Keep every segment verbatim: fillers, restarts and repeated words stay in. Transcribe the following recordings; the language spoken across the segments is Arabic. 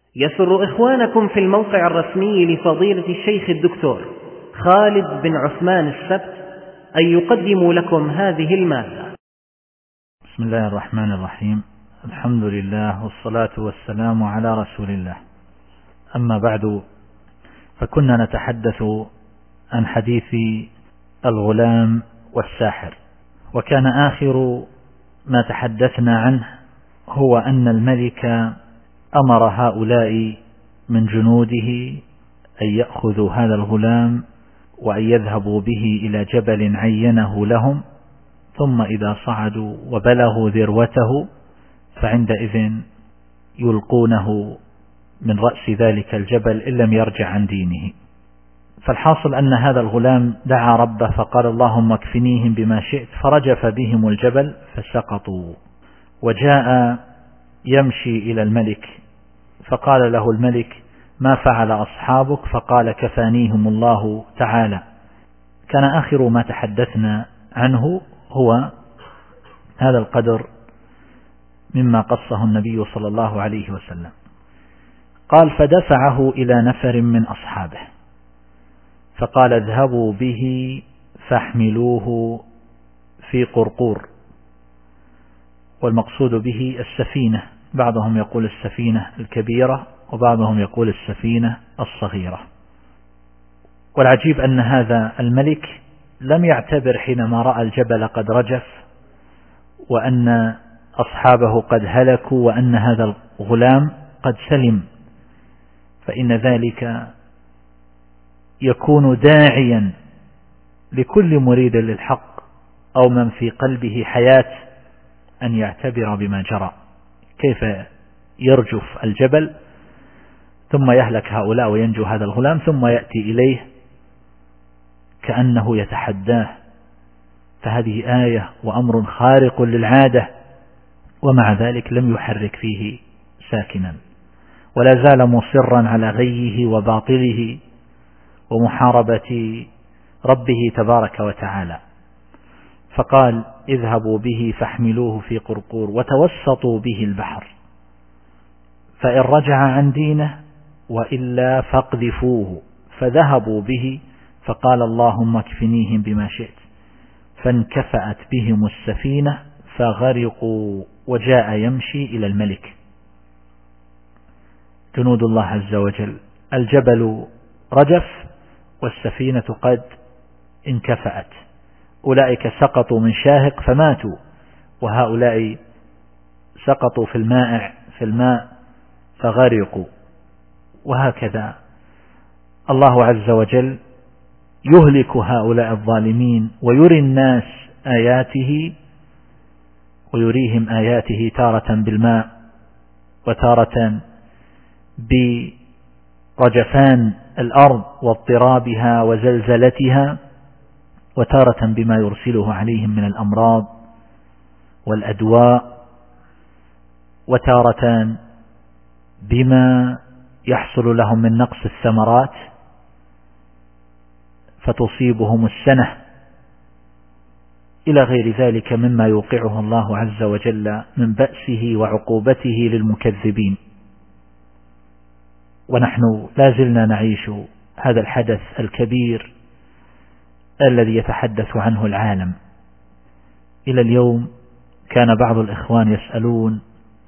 يسر إخوانكم في الموقع الرسمي لفضيلة الشيخ الدكتور خالد بن عثمان السبت أن يقدموا لكم هذه المادة. بسم الله الرحمن الرحيم. الحمد لله والصلاة والسلام على رسول الله. أما بعد، فكنا نتحدث عن حديث الغلام والساحر، وكان آخر ما تحدثنا عنه هو أن الملك أمر هؤلاء من جنوده أن يأخذوا هذا الغلام وأن يذهبوا به إلى جبل عينه لهم، ثم إذا صعدوا وبلغوا ذروته فعندئذ يلقونه من رأس ذلك الجبل إن لم يرجع عن دينه. فالحاصل أن هذا الغلام دعا ربه فقال: اللهم اكفنيهم بما شئت، فرجف بهم الجبل فسقطوا. وجاء يمشي إلى الملك فقال له الملك: ما فعل أصحابك؟ فقال: كفانيهم الله تعالى. كان آخر ما تحدثنا عنه هو هذا القدر مما قصه النبي صلى الله عليه وسلم. قال: فدفعه إلى نفر من أصحابه فقال: اذهبوا به فاحملوه في قرقور. والمقصود به السفينة، بعضهم يقول السفينة الكبيرة وبعضهم يقول السفينة الصغيرة. والعجيب أن هذا الملك لم يعتبر حينما رأى الجبل قد رجف وأن أصحابه قد هلكوا وأن هذا الغلام قد سلم، فإن ذلك يكون داعيا لكل مريد للحق أو من في قلبه حياة أن يعتبر بما جرى. كيف يرجف الجبل ثم يهلك هؤلاء وينجو هذا الغلام، ثم يأتي إليه كأنه يتحداه. فهذه آية وأمر خارق للعادة، ومع ذلك لم يحرك فيه ساكنا، ولا زال مصرا على غيه وباطله ومحاربة ربه تبارك وتعالى. فقال: اذهبوا به فاحملوه في قرقور وتوسطوا به البحر، فإن رجع عن دينه وإلا فاقذفوه. فذهبوا به فقال: اللهم اكفنيهم بما شئت، فانكفأت بهم السفينة فغرقوا. وجاء يمشي إلى الملك. جنود الله عز وجل، الجبل رجف والسفينة قد انكفأت. أولئك سقطوا من شاهق فماتوا، وهؤلاء سقطوا في الماء في الماء فغرقوا. وهكذا الله عز وجل يهلك هؤلاء الظالمين ويري الناس آياته، ويريهم آياته تارة بالماء وتارة برجفان الأرض واضطرابها وزلزلتها، وتارة بما يرسله عليهم من الأمراض والأدواء، وتارة بما يحصل لهم من نقص الثمرات فتصيبهم السنة، إلى غير ذلك مما يوقعه الله عز وجل من بأسه وعقوبته للمكذبين. ونحن لا زلنا نعيش هذا الحدث الكبير الذي يتحدث عنه العالم. إلى اليوم كان بعض الإخوان يسألون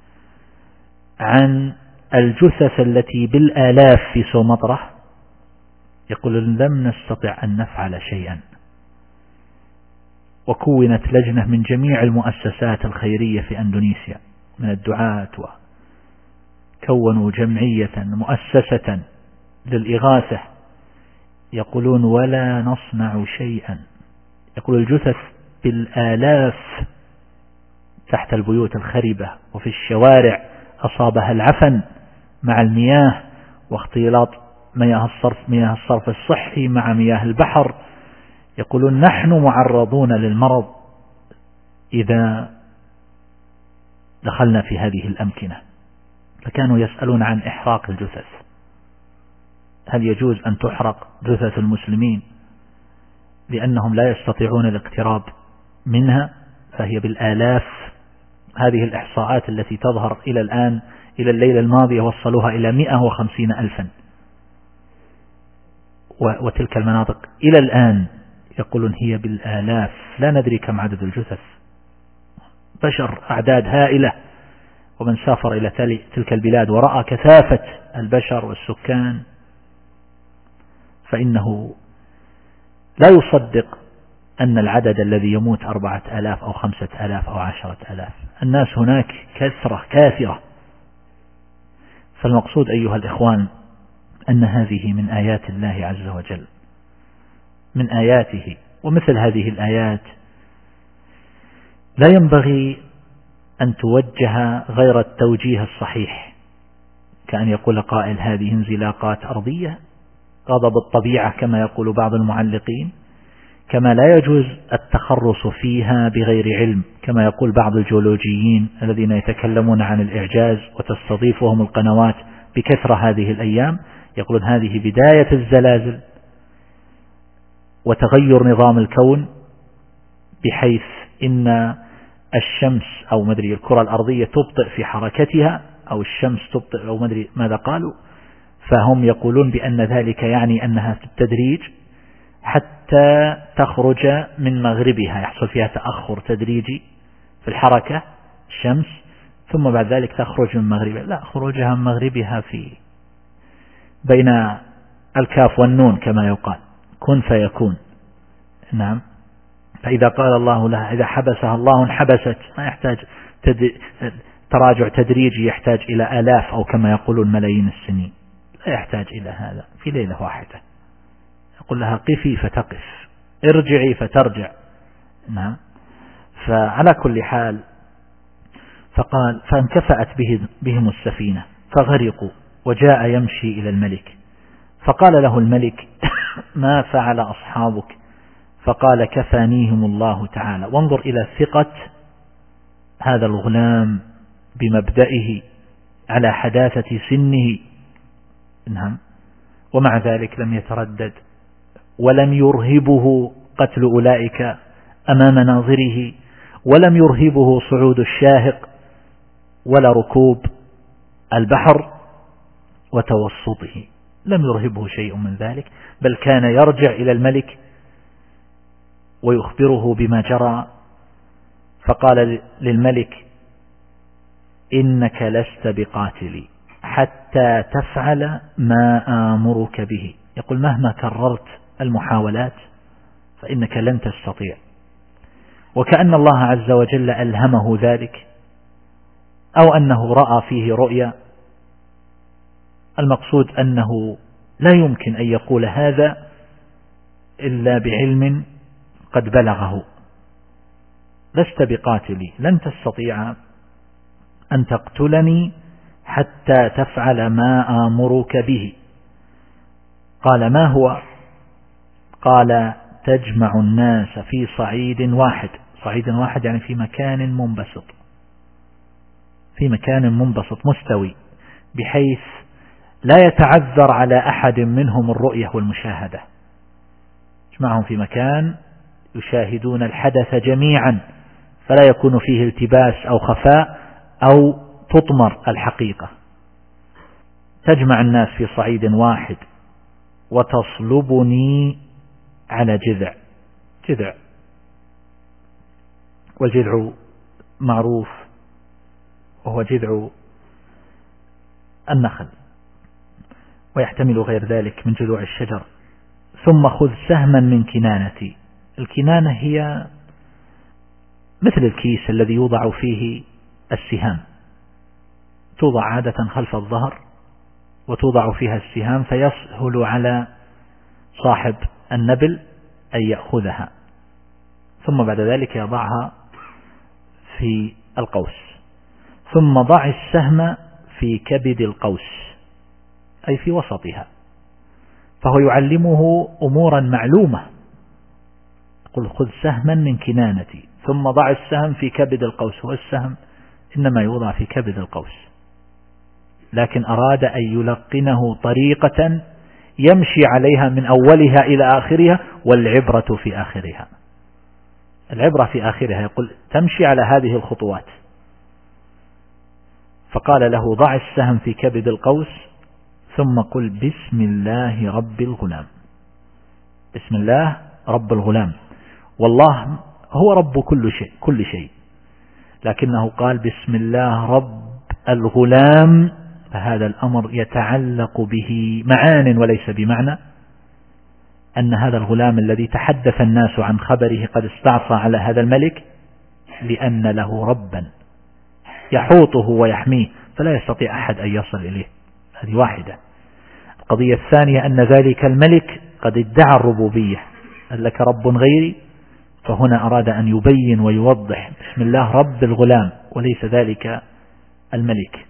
عن الجثث التي بالآلاف في سومطرة، يقول: لم نستطع أن نفعل شيئا. وكونت لجنة من جميع المؤسسات الخيرية في أندونيسيا من الدعاة، وكونوا جمعية مؤسسة للإغاثة، يقولون: ولا نصنع شيئا. يقول: الجثث بالآلاف تحت البيوت الخربة وفي الشوارع أصابها العفن مع المياه واختلاط مياه الصرف مياه الصرف الصحي مع مياه البحر. يقولون: نحن معرضون للمرض إذا دخلنا في هذه الأمكنة. فكانوا يسألون عن إحراق الجثث، هل يجوز أن تحرق جثث المسلمين لأنهم لا يستطيعون الاقتراب منها؟ فهي بالآلاف. هذه الإحصاءات التي تظهر إلى الآن إلى الليلة الماضية وصلوها إلى مئة وخمسين ألفا، وتلك المناطق إلى الآن يقولون هي بالآلاف، لا ندري كم عدد الجثث، بشر أعداد هائلة. ومن سافر إلى تلك البلاد ورأى كثافة البشر والسكان فإنه لا يصدق أن العدد الذي يموت أربعة آلاف أو خمسة آلاف أو عشرة آلاف. الناس هناك كثرة كافرة. فالمقصود أيها الإخوان أن هذه من آيات الله عز وجل، من آياته. ومثل هذه الآيات لا ينبغي أن توجه غير التوجيه الصحيح، كأن يقول قائل هذه انزلاقات أرضية، غضب الطبيعة كما يقول بعض المعلقين، كما لا يجوز التخرص فيها بغير علم، كما يقول بعض الجيولوجيين الذين يتكلمون عن الإعجاز وتستضيفهم القنوات بكثرة هذه الأيام، يقولون هذه بداية الزلازل وتغير نظام الكون، بحيث إن الشمس أو مدري الكرة الأرضية تبطئ في حركتها، أو الشمس تبطئ أو مدري ماذا قالوا. فهم يقولون بأن ذلك يعني أنها بالتدريج حتى تخرج من مغربها، يحصل فيها تأخر تدريجي في الحركة الشمس، ثم بعد ذلك تخرج من مغربها. لا، خروجها من مغربها في بين الكاف والنون كما يقال، كن فيكون. نعم. فإذا قال الله لها إذا حبسها الله انحبست، ما يحتاج تد... تراجع تدريجي يحتاج إلى آلاف أو كما يقولون ملايين السنين، لا يحتاج إلى هذا، في ليلة واحدة يقول لها قفي فتقف، ارجعي فترجع. نعم. فعلى كل حال فقال فانكفأت بهم السفينة فغرقوا، وجاء يمشي إلى الملك فقال له الملك ما فعل أصحابك؟ فقال كفانيهم الله تعالى. وانظر إلى ثقة هذا الغلام بمبدئه على حداثة سنه. نعم. ومع ذلك لم يتردد ولم يرهبه قتل أولئك أمام ناظره، ولم يرهبه صعود الشاهق ولا ركوب البحر وتوسطه، لم يرهبه شيء من ذلك، بل كان يرجع إلى الملك ويخبره بما جرى. فقال للملك إنك لست بقاتلي حتى تفعل ما آمرك به. يقول مهما كررت المحاولات فإنك لن تستطيع. وكأن الله عز وجل ألهمه ذلك، أو أنه رأى فيه رؤيا. المقصود أنه لا يمكن أن يقول هذا إلا بعلم قد بلغه. لست بقاتلي، لن تستطيع أن تقتلني حتى تفعل ما آمرك به. قال ما هو؟ قال تجمع الناس في صعيد واحد. صعيد واحد يعني في مكان منبسط، في مكان منبسط مستوي، بحيث لا يتعذر على أحد منهم الرؤية والمشاهدة. اجمعهم في مكان يشاهدون الحدث جميعا، فلا يكون فيه التباس أو خفاء أو تطمر الحقيقة. تجمع الناس في صعيد واحد وتصلبني على جذع. جذع، والجذع معروف وهو جذع النخل، ويحتمل غير ذلك من جذوع الشجر. ثم خذ سهما من كنانتي. الكنانة هي مثل الكيس الذي يوضع فيه السهام، توضع عادة خلف الظهر وتوضع فيها السهام، فيسهل على صاحب النبل أن يأخذها، ثم بعد ذلك يضعها في القوس. ثم ضع السهم في كبد القوس، أي في وسطها. فهو يعلمه أمورا معلومة. قل خذ سهما من كنانتي ثم ضع السهم في كبد القوس. والسهم إنما يوضع في كبد القوس، لكن أراد أن يلقنه طريقة يمشي عليها من أولها إلى آخرها، والعبرة في آخرها. العبرة في آخرها، يقول تمشي على هذه الخطوات. فقال له ضع السهم في كبد القوس ثم قل بسم الله رب الغلام. بسم الله رب الغلام، والله هو رب كل شيء كل شيء، لكنه قال بسم الله رب الغلام، فهذا الأمر يتعلق به معان وليس بمعنى أن هذا الغلام الذي تحدث الناس عن خبره قد استعصى على هذا الملك لأن له ربا يحوطه ويحميه فلا يستطيع أحد أن يصل إليه. هذه واحدة. القضية الثانية أن ذلك الملك قد ادعى الربوبية، هل لك رب غيري؟ فهنا أراد أن يبين ويوضح بسم الله رب الغلام وليس ذلك الملك،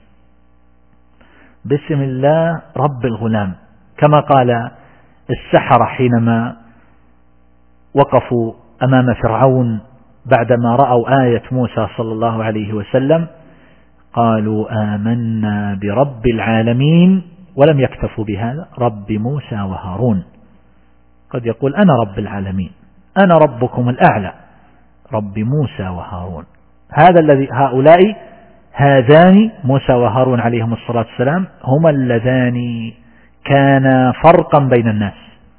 بسم الله رب الغلام، كما قال السحرة حينما وقفوا أمام فرعون بعدما رأوا آية موسى صلى الله عليه وسلم قالوا آمنا برب العالمين، ولم يكتفوا بهذا، رب موسى وهارون. قد يقول أنا رب العالمين، أنا ربكم الأعلى، رب موسى وهارون. هذا الذي هؤلاء هذان موسى وهارون عليهم الصلاة والسلام هما اللذان كان فرقا بين الناس،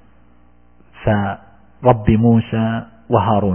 فرب موسى وهارون.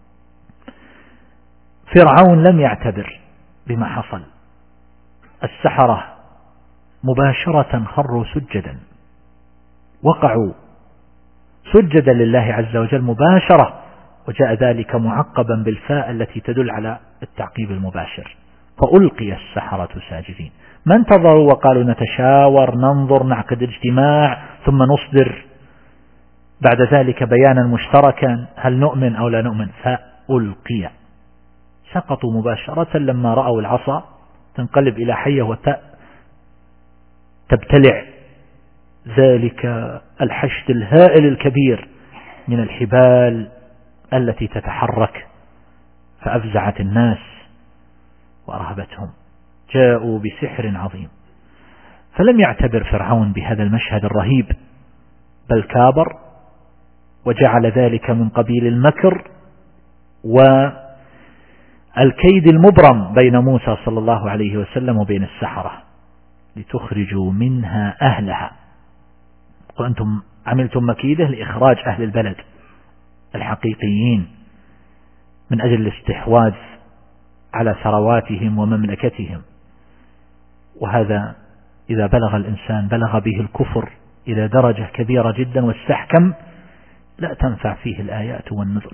فرعون لم يعتبر بما حصل، السحرة مباشرة خروا سجدا، وقعوا سجدا لله عز وجل مباشرة، وجاء ذلك معقبا بالفاء التي تدل على التعقيب المباشر، فألقي السحرة ساجدين. ما انتظروا وقالوا نتشاور ننظر نعقد اجتماع ثم نصدر بعد ذلك بيانا مشتركا هل نؤمن أو لا نؤمن، فألقي، سقطوا مباشرة لما رأوا العصا تنقلب إلى حية وتبتلع ذلك الحشد الهائل الكبير من الحبال التي تتحرك، فأفزعت الناس وأرهبتهم، جاءوا بسحر عظيم. فلم يعتبر فرعون بهذا المشهد الرهيب، بل كابر وجعل ذلك من قبيل المكر والكيد المبرم بين موسى صلى الله عليه وسلم وبين السحرة لتخرجوا منها أهلها، وأنتم عملتم مكيدة لإخراج أهل البلد الحقيقيين من أجل الاستحواذ على ثرواتهم ومملكتهم. وهذا إذا بلغ الإنسان بلغ به الكفر إلى درجة كبيرة جدا واستحكم لا تنفع فيه الآيات والنذر.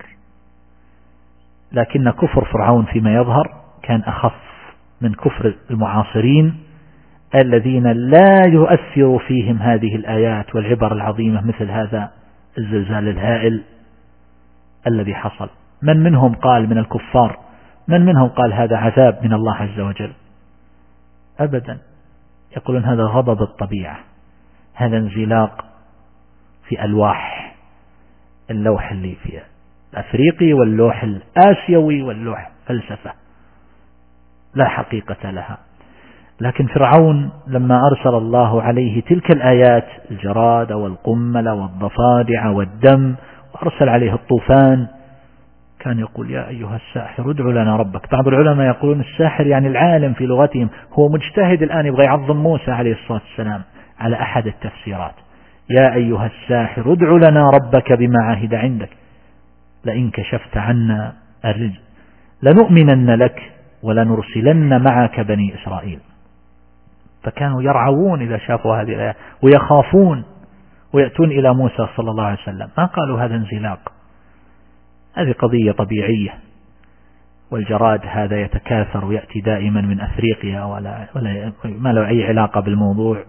لكن كفر فرعون فيما يظهر كان أخف من كفر المعاصرين الذين لا يؤثر فيهم هذه الآيات والعبر العظيمة مثل هذا الزلزال الهائل الذي حصل. من منهم قال من الكفار، من منهم قال هذا عذاب من الله عز وجل؟ أبدا، يقولون هذا غضب الطبيعة، هذا انزلاق في ألواح، اللوح اللي فيه الأفريقي واللوح الآسيوي واللوح فلسفة لا حقيقة لها. لكن فرعون لما أرسل الله عليه تلك الآيات الجراد والقمل والضفادع والدم وأرسل عليه الطوفان كان يقول يا أيها الساحر ادع لنا ربك. بعض العلماء يقولون الساحر يعني العالم في لغتهم، هو مجتهد الآن يبغى يعظم موسى عليه الصلاة والسلام على أحد التفسيرات، يا أيها الساحر ادع لنا ربك بما عهد عندك لئن كشفت عنا الرجل لنؤمنن لك ولنرسلن معك بني إسرائيل. فكانوا يرعون إذا شافوا هذه الآية ويخافون ويأتون إلى موسى صلى الله عليه وسلم، ما قالوا هذا انزلاق، هذه قضية طبيعية، والجراد هذا يتكاثر ويأتي دائما من أفريقيا ولا, ولا ما له أي علاقة بالموضوع.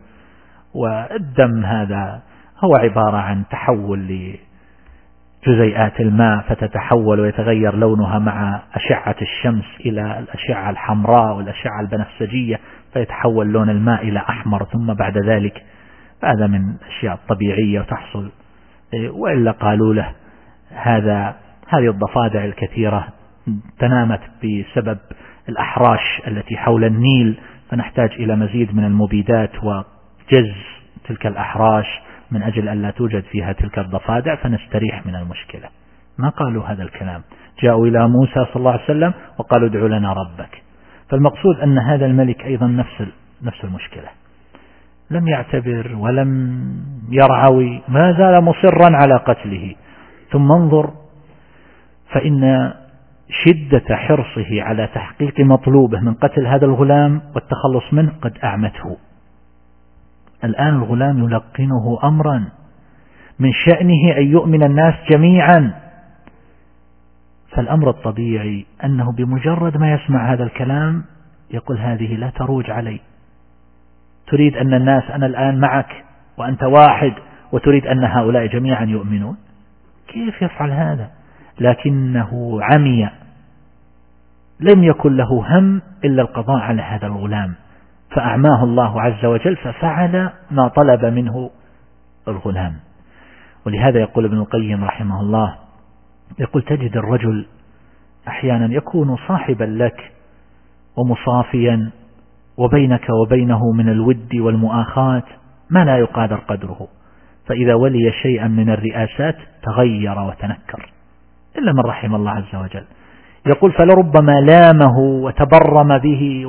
والدم هذا هو عبارة عن تحول لجزيئات الماء فتتحول ويتغير لونها مع أشعة الشمس إلى الأشعة الحمراء والأشعة البنفسجية فيتحول لون الماء إلى أحمر، ثم بعد ذلك هذا من الأشياء الطبيعية وتحصل. وإلا قالوا له هذا هذه الضفادع الكثيرة تنامت بسبب الأحراش التي حول النيل، فنحتاج إلى مزيد من المبيدات وجز تلك الأحراش من أجل أن لا توجد فيها تلك الضفادع فنستريح من المشكلة. ما قالوا هذا الكلام، جاءوا إلى موسى صلى الله عليه وسلم وقالوا ادعوا لنا ربك. فالمقصود أن هذا الملك أيضا نفس نفس المشكلة، لم يعتبر ولم يرعوي، ما زال مصرا على قتله. ثم انظر، فإن شدة حرصه على تحقيق مطلوبه من قتل هذا الغلام والتخلص منه قد أعمته. الآن الغلام يلقنه أمرا من شأنه أن يؤمن الناس جميعا، فالأمر الطبيعي أنه بمجرد ما يسمع هذا الكلام يقول هذه لا تروج علي، تريد أن الناس أنا الآن معك وأنت واحد وتريد أن هؤلاء جميعا يؤمنون، كيف يفعل هذا؟ لكنه عمي، لم يكن له هم إلا القضاء على هذا الغلام، فأعماه الله عز وجل ففعل ما طلب منه الغلام. ولهذا يقول ابن القيم رحمه الله، يقول تجد الرجل أحيانا يكون صاحبا لك ومصافيا وبينك وبينه من الود والمؤاخاة ما لا يقادر قدره، فإذا ولي شيئا من الرئاسات تغير وتنكر إلا من رحم الله عز وجل. يقول فلربما لامه وتبرم به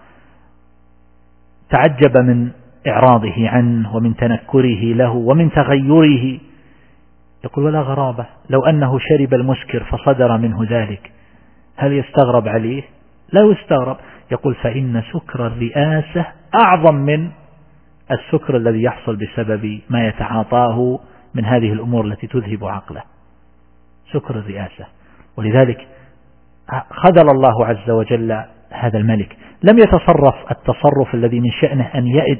وتعجب من إعراضه عنه ومن تنكره له ومن تغيره. يقول ولا غرابة لو أنه شرب المسكر فصدر منه ذلك، هل يستغرب عليه؟ لا يستغرب. يقول فإن سكر الرئاسة أعظم من السكر الذي يحصل بسبب ما يتعاطاه من هذه الأمور التي تذهب عقله، سكر الرئاسة. ولذلك خذل الله عز وجل هذا الملك، لم يتصرف التصرف الذي من شأنه أن يئد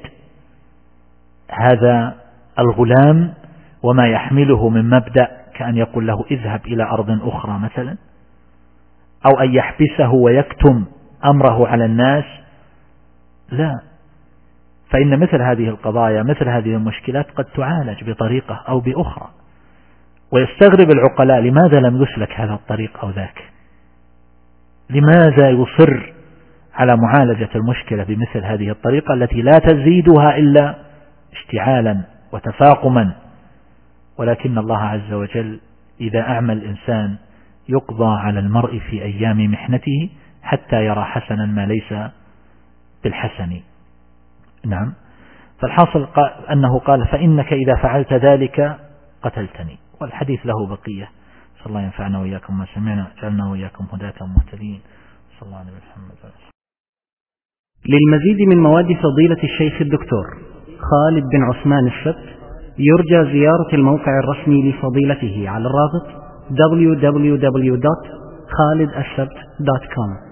هذا الغلام وما يحمله من مبدأ كأن يقول له اذهب إلى أرض أخرى مثلا، أو أن يحبسه ويكتم أمره على الناس، لا، فإن مثل هذه القضايا مثل هذه المشكلات قد تعالج بطريقة أو بأخرى. ويستغرب العقلاء لماذا لم يسلك هذا الطريق أو ذاك، لماذا يصر على معالجة المشكلة بمثل هذه الطريقة التي لا تزيدها إلا اشتعالا وتفاقما. ولكن الله عز وجل إذا أعمى الإنسان يقضى على المرء في أيام محنته حتى يرى حسنا ما ليس بالحسن. نعم. فالحاصل أنه قال فإنك إذا فعلت ذلك قتلتني، والحديث له بقية. صلى الله ينفعنا وإياكم ما سمعنا، جعلنا وإياكم هداة مهتدين. صلى الله عليه وسلم. للمزيد من مواد فضيلة الشيخ الدكتور خالد بن عثمان السبت يرجى زيارة الموقع الرسمي لفضيلته على الرابط دبليو دبليو دبليو دوت خالد السبت دوت كوم.